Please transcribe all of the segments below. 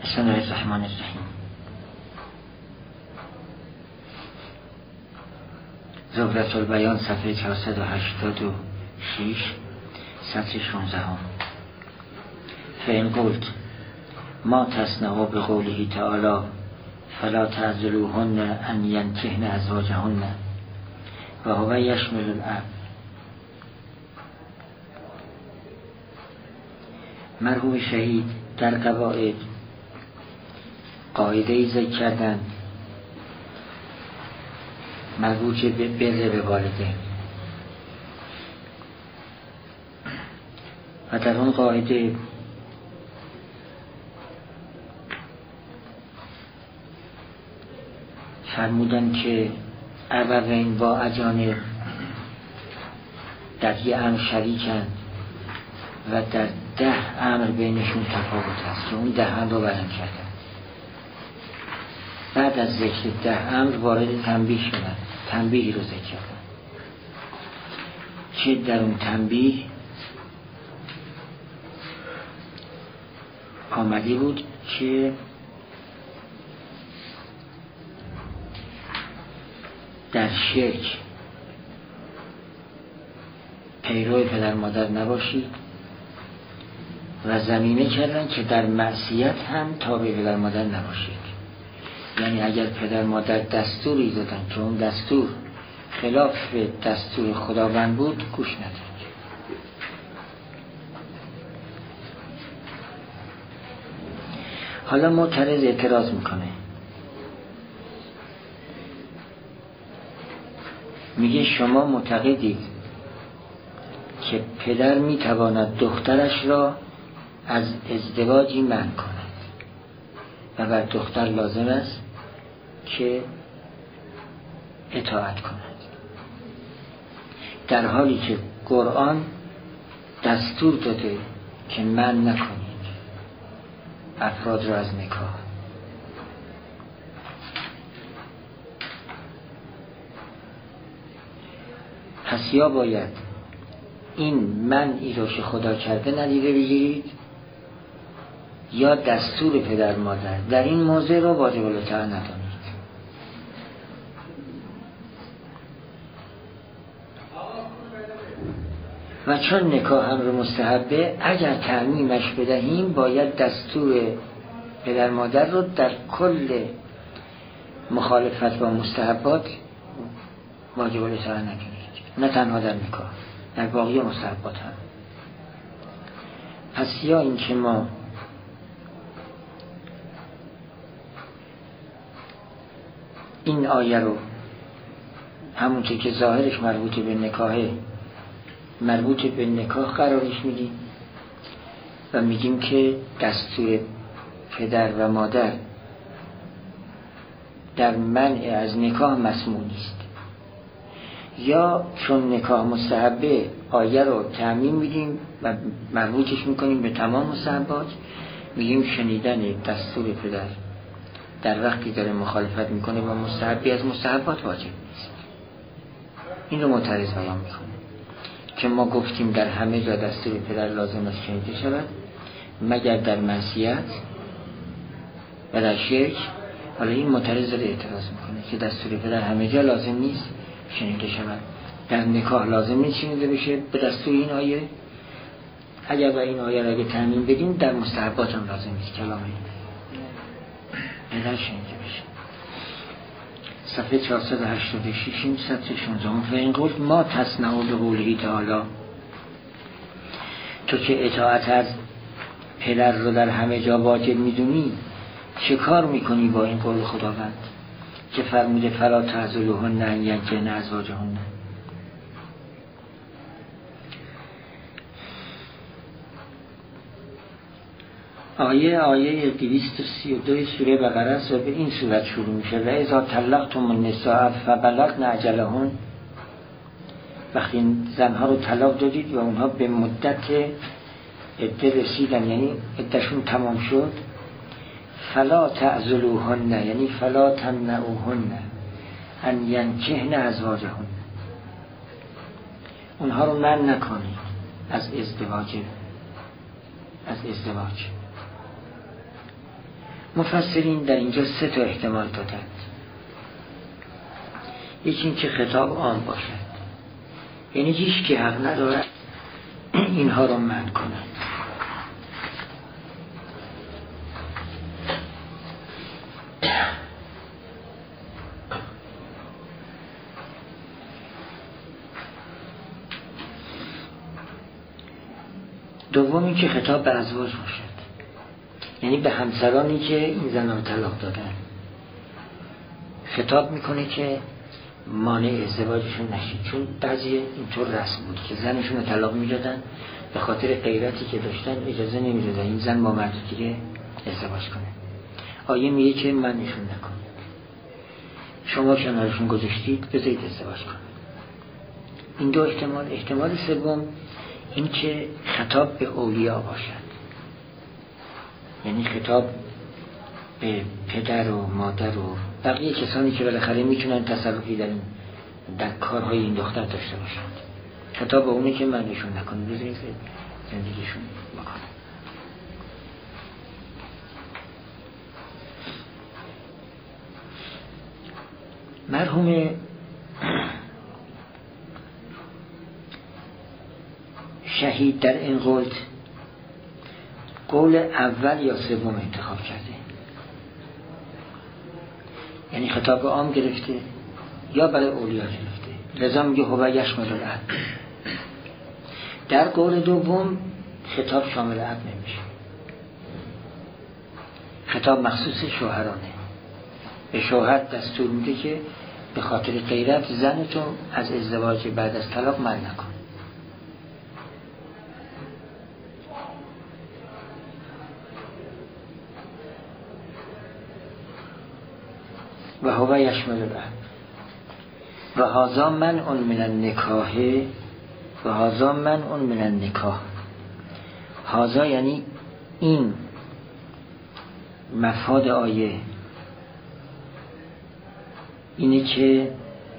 بسم الله الرحمن الرحیم. زهرة البیان صفحه 486 سطر 16. فإن قلت ما تصنع بقوله تعالی فلا تعذلوهن ان ينكحن ازواجهن و هو یشمل الاب. مرحوم شهید در قواعد قاعده‌ای ذکر کردن مربوط به بر والدین و در اون قاعده فرمودن که ابوین با اجانب در یه امر شریکن و در 10 امر بینشون تفاوت هست که اون 10 امر رو بیان کردن. بعد از ذکر 10 امر وارد تنبیه شدن، تنبیهی رو ذکر کردن که در اون تنبیه آمده بود که در شرک پیرو پدر مادر نباشید و ضمیمه کردن که در معصیت هم تابع پدر مادر نباشید. یعنی اگر پدر مادر دستوری دادن که اون دستور خلاف دستور خداوند بود گوش ندید. حالا معترض اعتراض میکنه، میگه شما معتقدید که پدر میتواند دخترش را از ازدواجی منع کند و بر دختر لازم است که اطاعت کند، در حالی که قرآن دستور داده که منع نکنید افراد را از نکاح. پس یا باید این منعی رو که خدا کرده ندیده بگیرید یا دستور پدر مادر در این موضع رو واجب الاطاعه ندانید. و چون نکاح امر مستحبه اگر تعمیمش بدهیم باید دستور پدر مادر رو در کل مخالفت با مستحبات واجب الاطاعه نکنید، نه تنها در نکاح، در باقی مستحبات هم. پس یا این که ما این آیه رو همونطور که ظاهرش مربوط به نکاحه مربوط به نکاح قرارش میدیم و میگیم که دستور پدر و مادر در منع از نکاح مسموع نیست، یا چون نکاح مستحبه آیه رو تعمیم میدیم و مربوطش میکنیم به تمام مستحبات، میگیم شنیدن دستور پدر در وقتی داره مخالفت میکنه با مستحبی از مستحبات واجب نیست. این رو معترض بیان میکنه که ما گفتیم در همه جا دستور پدر لازم است شنیده شود مگر در معصیت و در شرک. حالا این معترض داره اعتراض میکنه که دستور پدر همه جا لازم نیست شنیده شود، در نکاح لازم نیست شنیده بشه به دستور این آیه. اگر با این آیه را اگه تعمیم بدیم در مستحبات هم لازم نیست کلام این پدر شنیده بشه. صفحه 486 سطر 16. فإن قلت ما تصنع بقوله تعالی، تو که اطاعت از پدر رو در همه جا واجب میدونی چه کار میکنی با این قول خداوند که فرموده فلا تعذلوهن ان ينكحن ازواجهن؟ آیه 232 سوره بقره است و به این صورت شروع میشه: و اذا طلقتم النساء فبلغن اجلهن، وقتی زنها رو طلاق دادید و اونها به مدت عده رسیدن یعنی عدهشون تمام شد، فلا تعذلوهن یعنی فلا تمنعوهن ان ينكحن ازواجهن، اونها رو منع نکنید از ازدواج. مفسرین در اینجا 3 تا احتمال دادند. یکی این که خطاب عام باشد، یعنی هیچ که حق ندارد اینها رو منع کند. دوم این که خطاب به ازواج باشد، یعنی به همسرانی که این زنان طلاق دادن خطاب میکنه که مانع ازدواجشون نشید. چون بعضی اینطور رسم بود که زنشون رو طلاق میدادن به خاطر غیرتی که داشتن اجازه نمیدادن این زن با مرد دیگه ازدواج کنه. آیه میگه که منعشون نکنید، شما کنارشون گذاشتید بذارید ازدواج کنید. این دو احتمال. احتمال سوم این که خطاب به اولیا باشد، یعنی خطاب به پدر و مادر و بقیه کسانی که بالاخره میتونن تصرفی در کارهای این دختر داشته باشند. خطاب به اونه که منعشون نکنید، بذارید زندگیشون بکنن. مرحوم شهید در این قول اول یا سوم انتخاب کرده، یعنی خطاب عام گرفته یا برای اولیا گرفته، لذا میگه هو یشمل الاب. در قول دوم خطاب شامل اب نمیشه، خطاب مخصوص شوهرانه. به شوهر دستور میده که به خاطر غیرت زنتو از ازدواج بعد از طلاق منع نکن. و هو یشمل الاب و هذا منع من النکاح و هذا منع من النکاح. هذا یعنی این مفاد آیه اینه که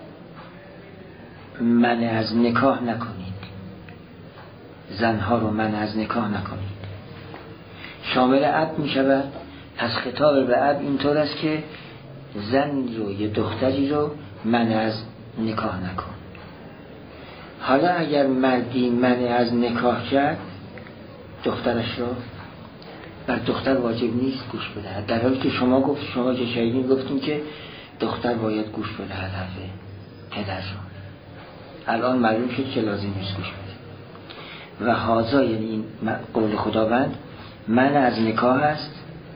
منع از نکاح نکنید، زنها رو منع از نکاح نکنید. شامل اب می شود. پس خطاب به اب اینطور است که زن رو یا دختری رو منع از نکاح نکن. حالا اگر مردی منع از نکاح کرد دخترش رو، بر دختر واجب نیست گوش بدهد، در حالی که شما که شهیدین گفتیم که دختر باید گوش بدهد حرف پدر رو. الان معلوم شد که لازم نیست گوش بده. و هازا یعنی این قول خداوند منع از نکاح است.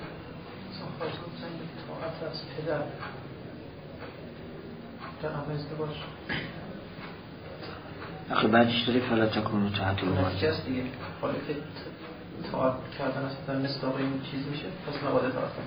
آخه بعدش داره فلا تکونوا تحت الوالد دیگه. حالا که طاعت کردن است در مصداق این چیز میشه، پس مبادا طاعت کنه.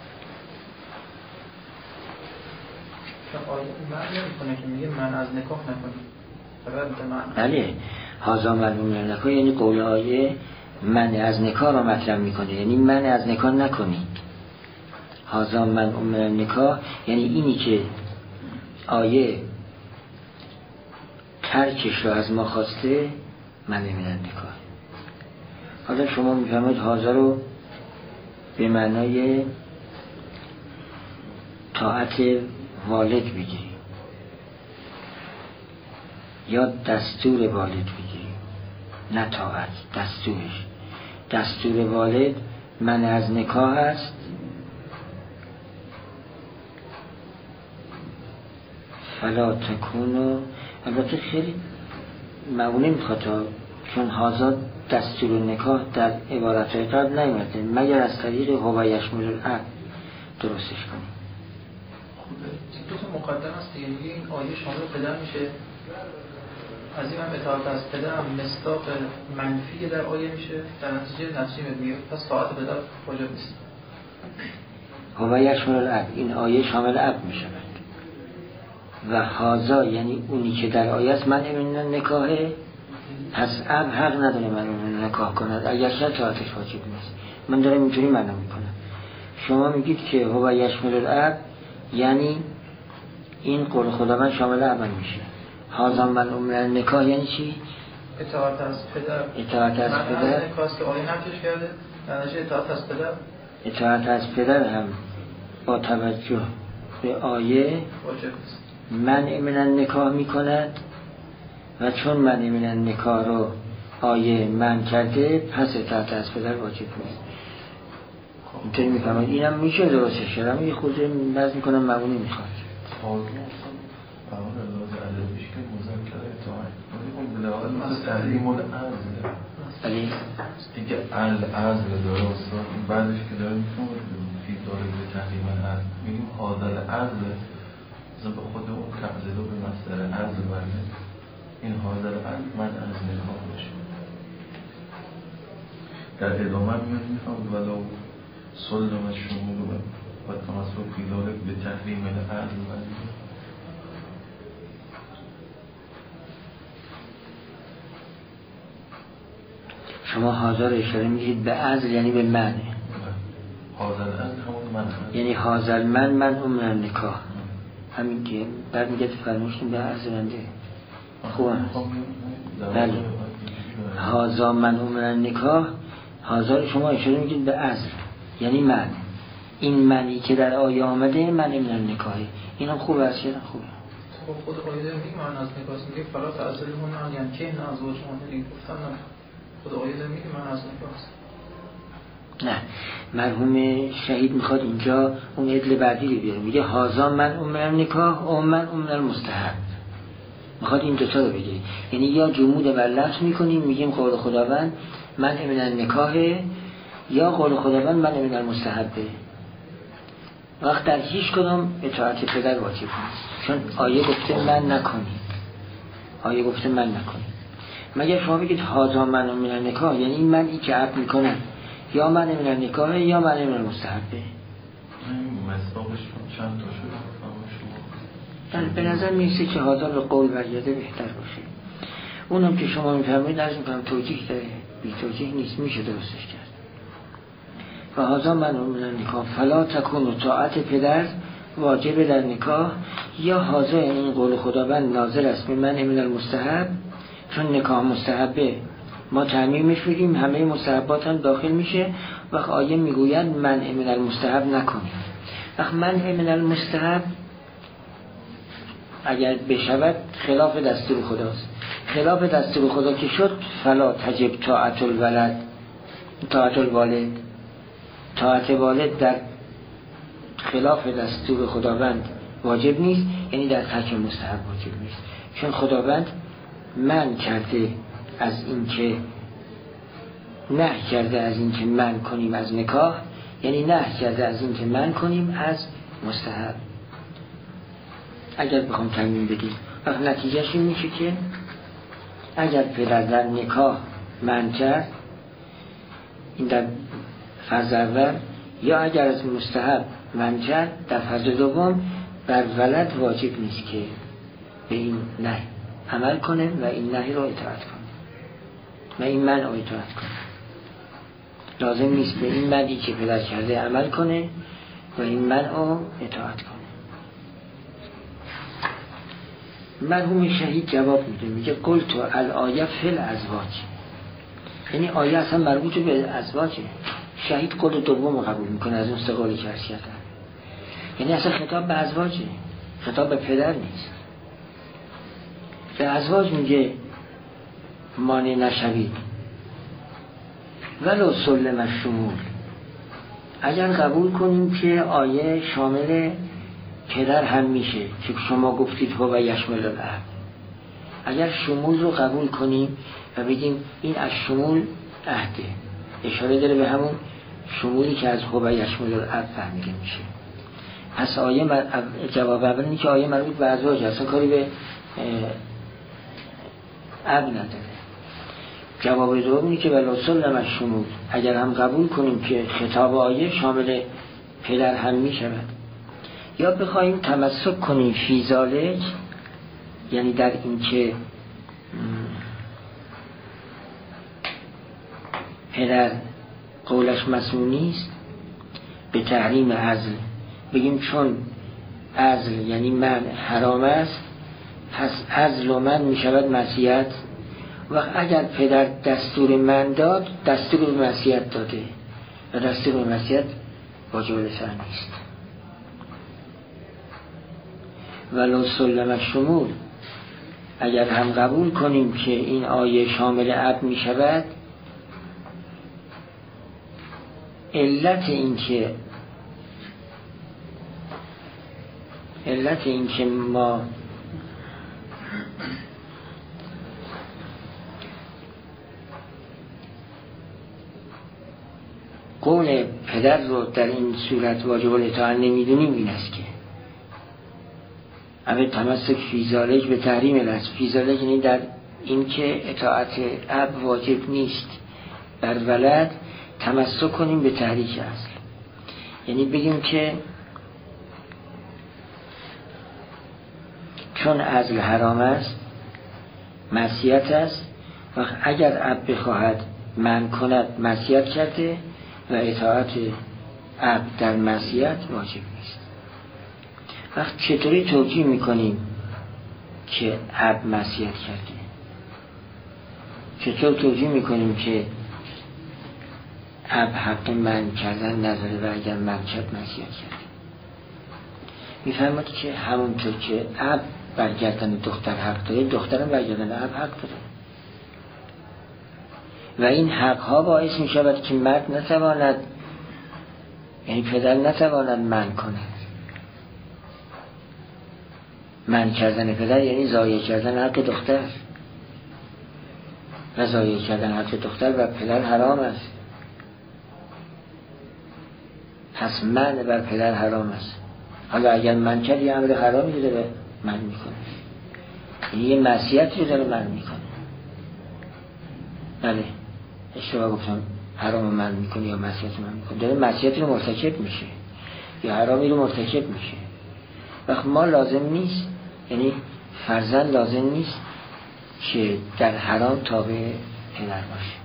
چون آیه معنی میکنه که میگه من از نکاح نکنید. بله، هازا منع من نکاح یعنی قول آیه منع از نکاح را مطرح میکنه، یعنی منع از نکاح نکنید. هازا منع من نکاح یعنی اینی که آیه ترکش رو از ما خواسته منع من نکاح. حالا شما میفهمید هازا رو به معنای طاعت والد بگیرید یا دستور والد بگیرید، نه طاعت، دستورش. دستور والد منع از نکاح است. فلا تکونوا، البته خیلی معمولی میخواد چون هازا دستور نکاح در عبارتهای قبل نیومده مگر از طریق هو یشمل الاب درستش کنیم. دو تا مقدم است دیگه. میگه این آیه شامل پدر میشه، از این هم اطاعت از پدر هم مصداق منفی در آیه میشه، در نتیجه میگه پس طاعت پدر واجب نیست. هو یشمل الاب، این آیه شامل اب میشه. و هازا یعنی اونی که در آیه است منع من نکاحه، پس اب حق نداره من نکاح کند اگر شد طاعتش واجب نیست. من دارم اینجوری معنا میکنم. شما میگید که هو یشمل الاب یعنی این قول خداوند شامل اب میشه. هازا منع من نکاح یعنی چی؟ اطاعت از پدر. اطاعت از پدر نکاح که آیه نفیش کرده، در نتیجه اطاعت از پدر اطاعت از پدر هم با توجه به آیه منع من النکاح میکند و چون منع من النکاح رو آیه منع کرده پس اطاعت از پدر واجب نیست. اینطوری میفهمید. اینم میشه درسته شدم یه خود نظر میکنم مقبولی میخواد اول لحاظ عددیش که مذکر اطاعت اون بلاغت مثل تحریم العزل اینکه العزل داره استاد بعدش که داره میتونه فی داره به تحریم العزل میگیم حاضر عزل به خود اون تعزل به مصدر عزل برده این حاضر عزل من از نکاح باشه در ادامه میخوام ولو سلم شمول و تمسک فی داره به تحریم العزل برده. شما حاضر اشاره میگید به عزل یعنی به منه. حاضر عزل همون من یعنی حاضر من عمر نکاح همین که بعد میگه فرموشتیم به عزلنده خوبه. بله حاضر من عمر نکاح حاضر شما اشاره میگید به عزل یعنی من. این منی که در آیه آمده من من نکاحه. این هم خوبه است خوبه. خود آیه میگه من از نکاح میگه فلا تعزل هم یعنی که نه از وجه دیگه گفتم نه خود آیه میگه من از نکاح. نه مرحوم شهید میخواد اینجا اون عدل بعدی رو بیاره میگه حاضر من عمر نکاح و من عمر مستحب. میخواد این دوتا رو بگه یعنی یا جمود و لفظ میکنیم میگیم قول خداوند من من نکاحه یا قول خداوند من من مستحبه. وقت در هیچ کدام اطاعت پدر واجب نیست چون آیه گفته من نکنید. آیه گفته من نکنید. مگر شما بگید حاضر من من نکاح یعنی من این که عقد میکنم یا من من نکاح یا من من مستحبه. مصداقش چند تا شده؟ به نظر میسه که حاضر به قول برگرده بهتر باشه. اونم که شما میفرمایید از میکنم توجیه داره بی توجیه نیست میشه درستش کرد. و حاضر من من نکاح فلا تکون طاعت پدر واجب در نکاح یا حاضر این قول خداوند ناظر است به من من المستحب چون نکاح مستحبه ما تعمیمش بگیم همه مستحبات هم داخل میشه. وقت آیه میگوید من من المستحب نکنیم. وقت من من المستحب اگر بشود خلاف دستور خداست. خلاف دستور خدا که شد فلا تجب طاعت الولد طاعت الوالد. طاعت والد در خلاف دستور خداوند واجب نیست یعنی در ترک مستحب واجب نیست چون خداوند من کرده از اینکه نهی کرده از اینکه من کنیم از نکاح یعنی نهی کرده از اینکه من کنیم از مستحب. اگر بخوام تمرین بدیم وقت نتیجهش این میشه که اگر پدر در نکاح من کرد این در فرض اول یا اگر از مستحب من کرد در فرض دوم بر ولد واجب نیست که به این نهی عمل کنه و این نهی رو اطاعت کنه و این منع رو اطاعت کنه. لازم نیست به این منعی که پدر کرده عمل کنه و این منع رو اطاعت کنه. مرحوم شهید جواب میده میگه قلت الآیه فی الازواج یعنی آیه اصلا مربوط به ازواجه. شهید قول دوم قبول میکنه از اون سه قولی که عرض کردم یعنی اصلا خطاب به ازواجه خطاب به پدر نیست. به ازواج میگه مانع نشوید ولو سلم الشمول اگر قبول کنیم که آیه شامل پدر هم میشه که شما گفتید هو یشمل الاب. اگر شمول رو قبول کنیم و بگیم این از شمول عهده اشاره داره به همون شمولی که از هو یشمل الاب فهمیده میشه. پس آیه جواب اول اینه که آیه مربوط به ازواج اصلا کاری به اب نداره. جواب دوم اینه که ولو سلم الشمول اگر هم قبول کنیم که خطاب آیه شامل پدر هم میشود یا بخوایم تمسک کنیم فی ذالک یعنی در این که پدر قولش مسموع نیست به تحریم عزل بگیم چون عزل یعنی من حرام است پس عزل و من می شود معصیت. و اگر پدر دستور من داد دستور به معصیت داده و دستور به معصیت واجب الاطاعه نیست. ولو سلم الشمول، اگر هم قبول کنیم که این آیه شامل اب می شود، علت این که ما قول پدر رو در این صورت واجب الاطاعه نمیدونیم این است که اما تمسک فی ذالک به تحریم الاصل. فی ذالک یعنی در این که اطاعت اب واجب نیست بر ولد، تمسک کنیم به تحریک اصل. یعنی بگیم که چون اصل حرام است، معصیت است، و اگر اب بخواهد منع کند معصیت کرده و اطاعت اب در معصیت واجب نیست. وقت چطوری توجیه میکنیم که اب معصیت کرده؟ چطور توجیه میکنیم که اب حق منع کردن نداره و اگر منع کرد معصیت کرده؟ میفهمد که همونطور که اب برگردن دختر حق داره، دخترم برگردن اب حق داره، و این حقها باعث می شود که مرد نتواند، یعنی پدر نتواند منع کنه. منع کردن پدر یعنی ضایع کردن حق دختر، و ضایع کردن حق دختر و پدر حرام است. پس منع بر پدر حرام است. حالا اگر منع کرد یه امر حرامی داره منع میکنه، یعنی یه معصیت رو داره منع میکنه. بله اشتباه گفتم، حرام منع میکنه یا معصیت منع میکنه، داره معصیت رو مرتکب میشه یا حرامی رو مرتکب میشه. وقت ما لازم نیست، یعنی فرزند لازم نیست که در حرام تابع پدر باشه.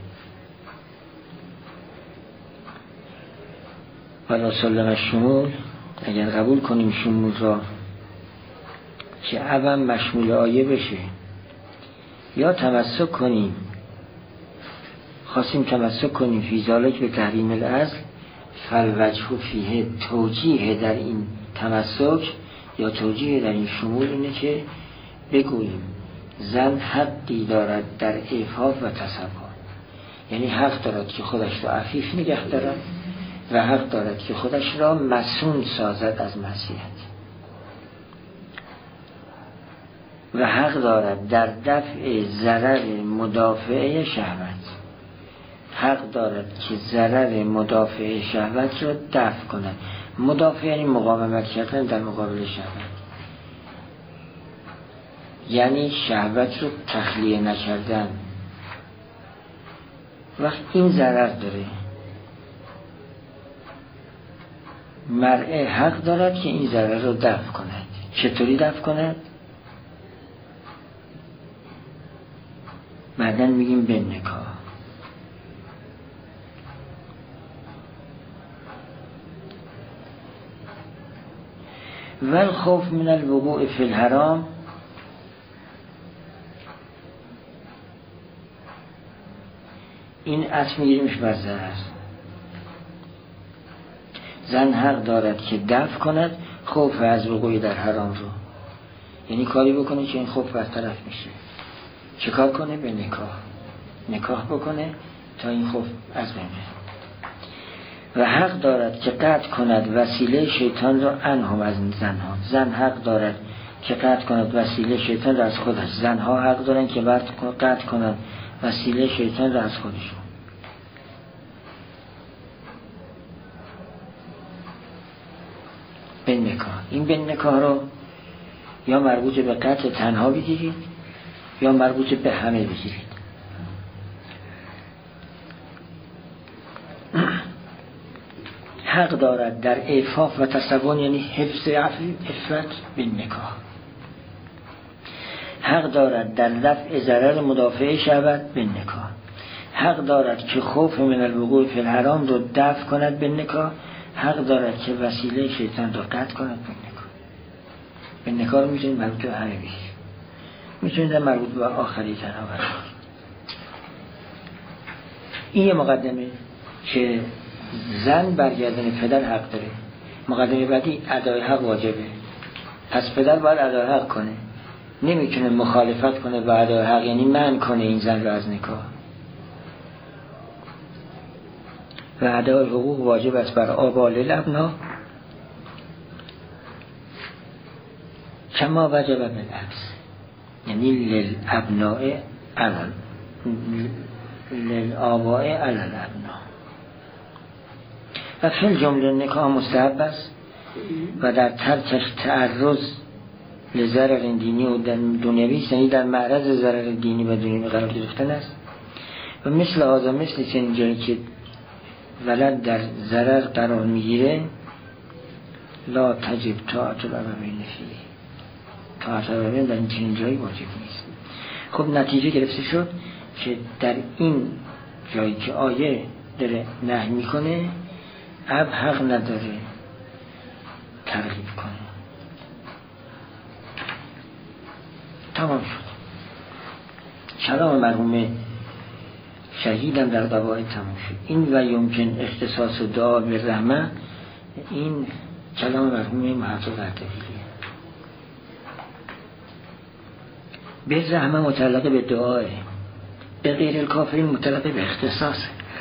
ولا سلم الشمول، اگر قبول کنیم شمول را که اول مشمول آیه بشه، یا تمسک کنیم، خواستیم تمسک کنیم فی ذالک به تحریم الاصل، فالوجه فیه، توجیه در این تمسک یا توجیه در این شمول اینه که بگوییم زن حقی دارد در عفاف و تصور، یعنی حق دارد که خودش را عفیف نگه دارد و حق دارد که خودش را مصون سازد از معصیت، و حق دارد در دفع ضرر مدافع شهوت، حق دارد که ضرر مدافع شهوت را دفع کند. مدافع یعنی مقاومت کردن در مقابل شهوت، یعنی شهوت رو تخلیه نکردن. وقت این ضرر داره، مرء حق دارد که این ضرر رو دفع کند. چطوری دفع کند؟ بعداً میگیم به نکاح. والخوف من الوقوع فی الحرام، این اصل میگیریمش بر ضرر. زن حق دارد که دفع کند خوف از وقوع در حرام رو، یعنی کاری بکنه که این خوف برطرف میشه. چه کار کنه؟ به نکاح بکنه تا این خوف از بین بره. و حق دارد که قطع کند وسیله شیطان را عنهم از زنها. زن حق دارد که قطع کند وسیله شیطان را از خودش. زنها حق دارن که قطع کنند وسیله شیطان را از خودشون. به نکاح، این به نکاح رو یا مربوط به قطع تنها بگیرید یا مربوط به همه بگیرید. حق دارد در عفاف و تصون، یعنی حفظ عفت به نکاح. حق دارد در دفع ضرر مدافع شهوت به نکاح. حق دارد که خوف من الوقوع فی الحرام رو دفع کند به نکاح. حق دارد که وسیله شیطان رو قطع کند به نکاح. به نکاح رو میتونید مربوط به همه بگیرید، میتونید مربوط به آخری تنها برید. این یه مقدمه که زن برگردن پدر حق داره. مقدمه بعدی ادای حق واجبه، پس پدر باید ادای حق کنه، نمیتونه مخالفت کنه با ادای حق، یعنی منع کنه این زن رو از نکاح. و ادای حقوق واجب است بر آبا للابنا کما وجب بالعکس، یعنی للابناء علل للآباء علل الابنا. و فی الجمله نکاح مستحب است و در ترکش تعرض لضرر دینی و دنیوی، یعنی در معرض ضرر دینی و دنیوی قرار گرفتن است. و مثل آزا، مثل چنین جایی که ولد در ضرر قرار میگیره، لا تجب طاعت الابوین فیه، طاعت الابوین در این چنین جایی واجب نیست. خب نتیجه گرفته شد که در این جایی که آیه داره نهی میکنه، اب حق نداره ترغیب کنه. تمام شد. کلام مرحوم شهیدم در قواعد تمام شد. این و یمکن اختصاص دعا به رحمه، این کلام مرحوم محقق اردبیلیه. به رحمه متعلق به دعاه، به غیر الکافرین متعلق به اختصاص.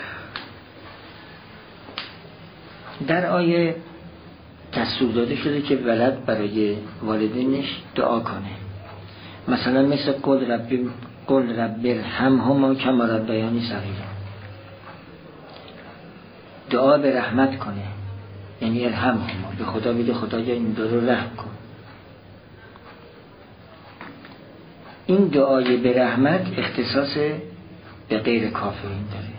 در آیه دستور داده شده که ولد برای والدینش دعا کنه، مثلا مثل قل رب ارحمهما کما ربیانی صغیرا، دعا به رحمت کنه، یعنی ارحمهما، به خدا بده خدایا این دو رو رحم کن. این دعای به رحمت اختصاص به غیر کافرین داره،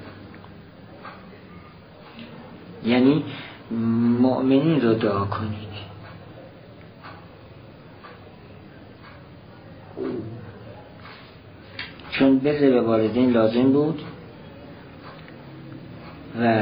یعنی مؤمنین رو دعا کنید. چون بر به والدین لازم بود و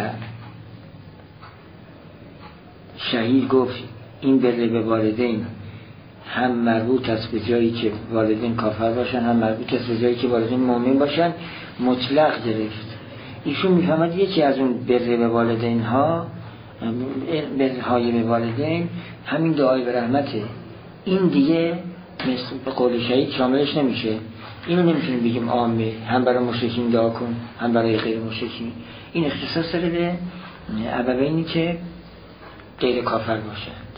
شهید گفت این بر به والدین هم مربوط است به جایی که والدین کافر باشن، هم مربوط است به جایی که والدین مؤمن باشن، مطلق گرفت. ایشون میفهمد یکی از اون بر به والدین ها، برهای به والدین، همین دعای به رحمته. این دیگه مثل به قول شهید شاملش نمیشه. اینو نمیتونیم بگیم عامه، هم برای مشرکین دعا کن هم برای غیر مشرکین. این اختصاص داره به ابوینی که غیر کافر باشند.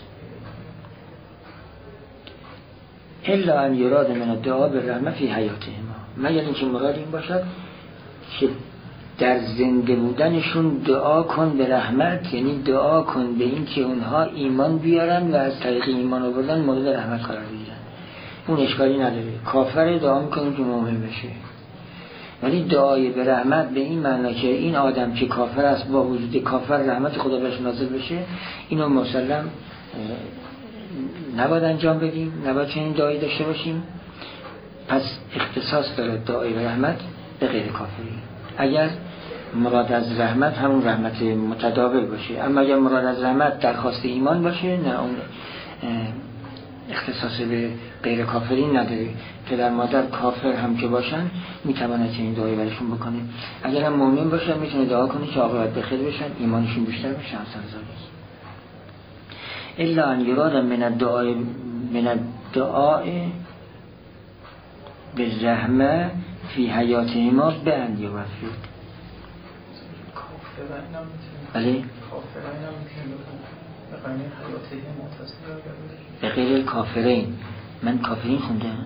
الا ان یراد من الدعاء بالرحمه فی حیاتهما، مگر اینکه مراد این باشد که در زنده بودنشون دعا کن به رحمت، یعنی دعا کن به این که اونها ایمان بیارن و از طریق ایمان آوردن مورد رحمت قرار بگیرن. اون اشکالی نداره، کافر دعا میکنیم که مؤمن بشه، ولی دعای به رحمت به این معنی که این آدم که کافر است با وجود کافر رحمت خدا بهش نازل بشه، اینو مسلم نباید انجام بدیم، نباید چنین دعایی داشته باشیم. پس اختصاص داره دعای به رحمت به غیر کافری، اگر مراد از رحمت همون رحمت متداول باشه. اما اگر مراد از رحمت درخواست ایمان باشه، نه، اون اختصاص به غیر کافرین نداره. پدر مادر کافر هم که باشن میتونه چنین دعایی برشون بکنه. اگر هم مؤمن باشن میتونه دعا کنه که عاقبت بخیر بشن، ایمانشون بیشتر بشه، همسر زادی. الا ان یراد من الدعاء بالرحمه فی حیاتهما بأن یوفق. بله، به غیر کافرین. من کافرین خوندم،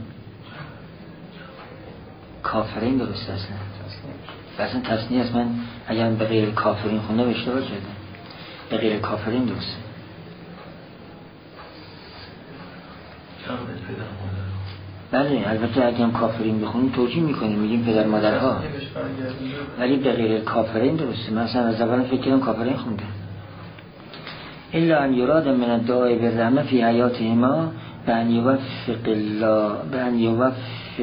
کافرین درست اصلا تصنیه است. من اگر به غیر کافرین خونده اشتباه کردم، به غیر کافرین درسته. بله، البته اگه هم کافرین بخونیم توجیه میکنیم، میگیم پدر مادرها، ولی به غیر کافرین درسته. من اصلا از اول فکر کردم کافرین خوندم. الا ان یراد من الدعاء بالرحمه فی حیاتهما بأن یوفق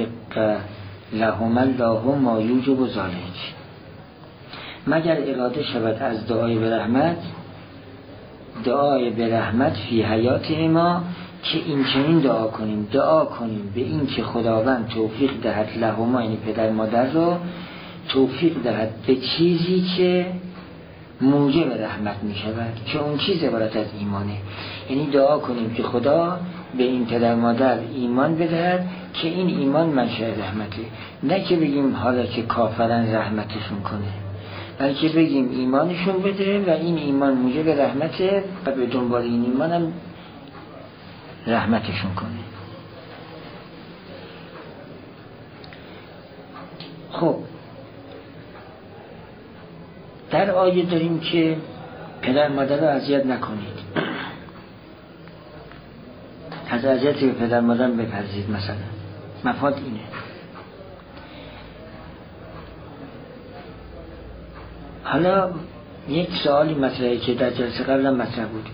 لهما الله ما یوجب ذلک، مگر اراده شود از دعای به رحمت فی حیاتهما که این چنین دعا کنیم به این که خداوند توفیق دهد لهما، یعنی پدر مادر رو توفیق دهد به چیزی که موجب رحمت می شود که اون چیز عبارت از ایمانه. یعنی دعا کنیم که خدا به این پدر مادر ایمان بدهد که این ایمان منشأ رحمته، نه که بگیم حالا که کافرن رحمتشون کنه، بلکه بگیم ایمانشون بده و این ایمان موجب رحمته و به دنبال این ایمان هم رحمتشون کنه. خب در آیه داریم که پدر مادر رو اذیت نکنید، از اذیت به پدر مادر بپرهیزید. مثلا مفاد اینه. حالا یک سوالی مطرحه که در جلسه قبلا مطرح بود،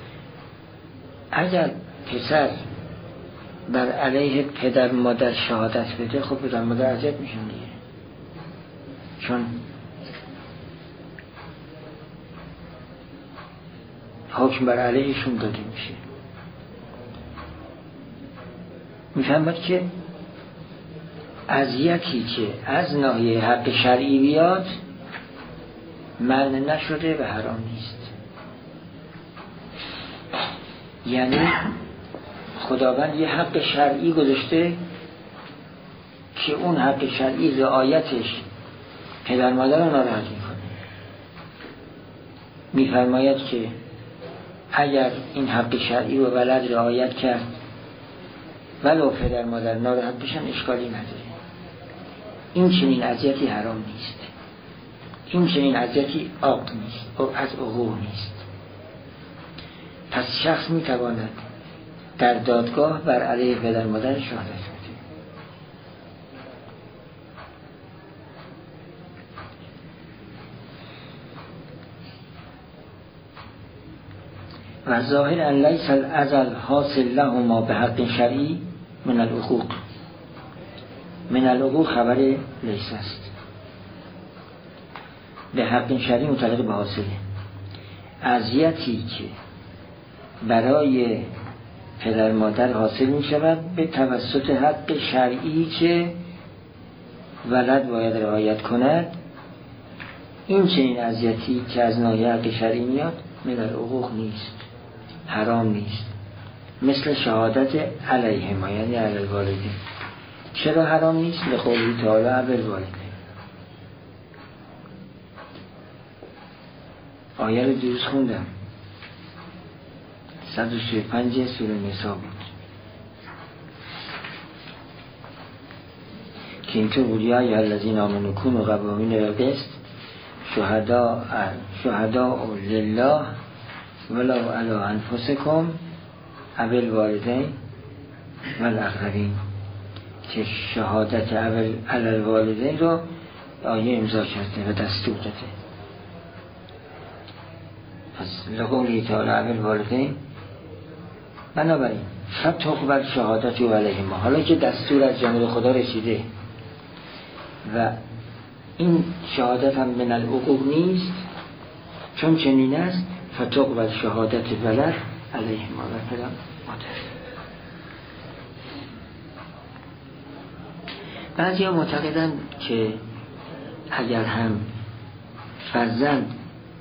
اگر پسر بر علیه پدر مادر شهادت بده، خب پدر مادر اذیت میشن دیگه، چون حکم بر علیهشون داده میشه. میفهمد که اذیتی که از ناحیه حق شرعی بیاد منع نشده و حرام نیست. یعنی خداوند یه حق شرعی گذاشته که اون حق شرعی رعایتش پدر مادر رو ناراحت میکنه. میفرماید که اگر این حق شرعی رو ولد رعایت کرد ولو پدر مادر ناراحت بشن اشکالی نداره. این چنین اذیتی حرام نیست، این چنین اذیتی عاق نیست، از عقوق نیست. پس شخص میتواند در دادگاه بر علیه پدر مادر شهادت بده. و ظاهر ان لیس الازل حاصل لهما به حق شرعی من العقوق. من العقوق خبر لیس است، به حق شرعی متعلق به حاصله. اذیتی که برای پدر مادر حاصل می شود به توسط حق شرعی که ولد باید رعایت کند، این چنین اذیتی که از ناحیه حق شرعی میاد من العقوق نیست، حرام نیست. مثل شهادت علیهما یعنی علی الوالدین. چرا حرام نیست؟ لقوله تعالی علی الوالدین. آیه رو دیروز خوندم، 135 سوره نساء بود که اینطور بود: یا ایها الذین آمنوا کونوا قوامین بالقسط شهداء لله ولو علی انفسکم او الوالدین والاقربین. که شهادت علی الوالدین رو آیه امضا کرده و دستور داده. پس لقوله تعالی علی الوالدین، بنابراین فتقبل شهادت علیهما. حالا که دستور از جانب خدا رسیده و این شهادت هم من العقوق نیست، چون چنین است، فتقبل شهادت ولد علیهما و پدر مادر. بعضی ها معتقدند که اگر هم فرزند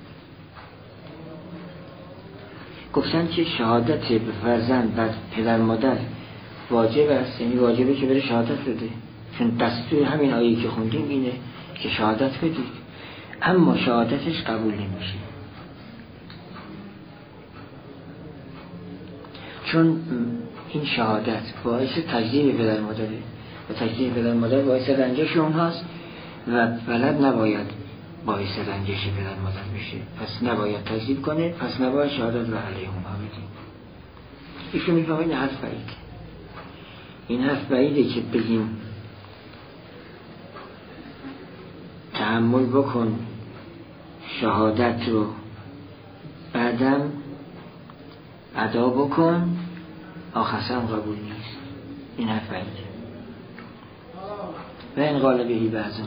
گفتن که شهادت به فرزند و پدر مادر واجب است، یعنی واجبه که بره شهادت بده، چون دستور همین آیه که خوندیم اینه که شهادت بدید، اما شهادتش قبول نمیشه، چون این شهادت باعث تکذیب پدر مادره و تکذیب پدر مادر باعث رنجش اونهاست و ولد نباید باعث رنجش پدر مادر بشه، پس نباید تکذیب کنه، پس نباید شهادت و علیهما بده. ایشون میگه این حرف بعیده، این حرف بعیده که بگیم تحمل بکن شهادت رو بعدم ادا بکن آخرسم قبول نیست. این حرف بعیده. و این غالبهی بعضا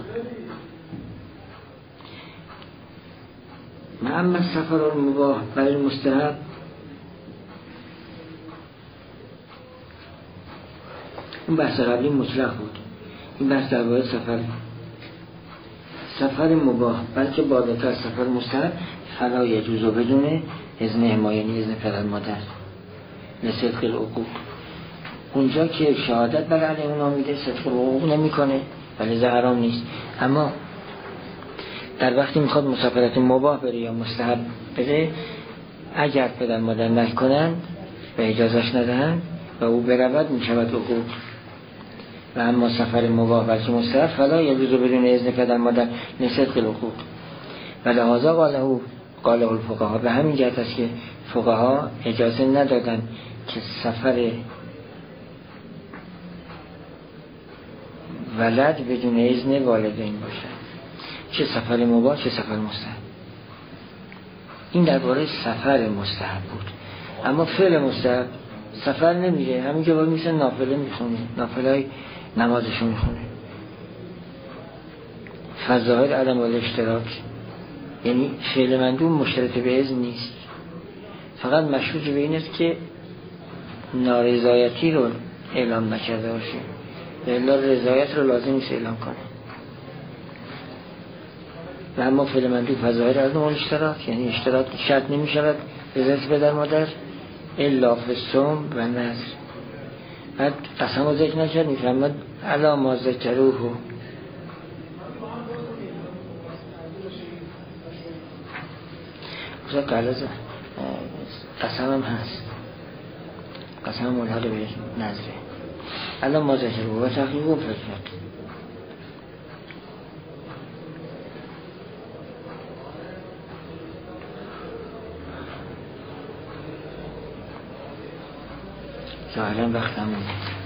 اما سفر المباح برای مستحب، اون بحث قبلی مطلق بود، این بحث در باید سفر مباح بلکه بالاتر سفر مستحب. فلا یجوز بدون اذن حمایانی، اذن پدر مادر لصدق العقوق. اونجا که شهادت بر علیه اونا میده صدق العقوق نمیکنه ولی حرام نیست. اما در وقتی میخواد مسافرت مباح بره یا مستحب بره، اگر پدر مادر نکنند و اجازهش ندهند و او برود میشود عقوق. و اما سفر مباح بلکه مستحب فلا یجوز بدون اذن پدر مادر لصدق العقوق. و لهذا قاله الفقها، به همین جهت است که فقها اجازه ندادن که سفر ولد بدون اذن والدین باشد، چه سفر مباح چه سفر مستحب. این درباره سفر مستحب بود. اما فعل مستحب سفر نمیره، همین که باید میشه نافله میخونه، نافله نمازشو میخونه. فظاهر عدم الاشتراک، یعنی فعل مندوب مشترط به اذن نیست، فقط مشروط به این است که نارضایتی رو اعلام نکرده باشه، الا رضایت رو لازم نیست اعلام کنه. و اما فعل مندوب فظاهر عدم الاشتراک، یعنی اشتراک شرط نمی شود رضایت پدر مادر الا فی الصوم و نذر. بعد قسم رو ذکر نکرد، میفرماد الا ما ذکروه، قسم هم هست، قسم ملحق به نذره الا ما ذکروه و تحقیقه فرصت. ظاهرا وقت همونه.